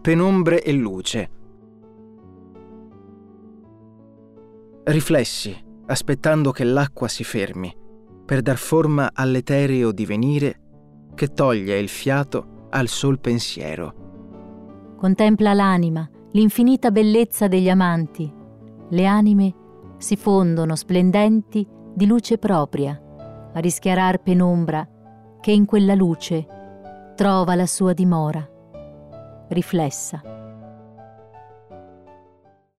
penombre e luce. Riflessi, aspettando che l'acqua si fermi, per dar forma all'etereo divenire che toglie il fiato al sol pensiero. Contempla l'anima, l'infinita bellezza degli amanti. Le anime si fondono splendenti di luce propria, a rischiarar penombra che in quella luce trova la sua dimora, riflessa.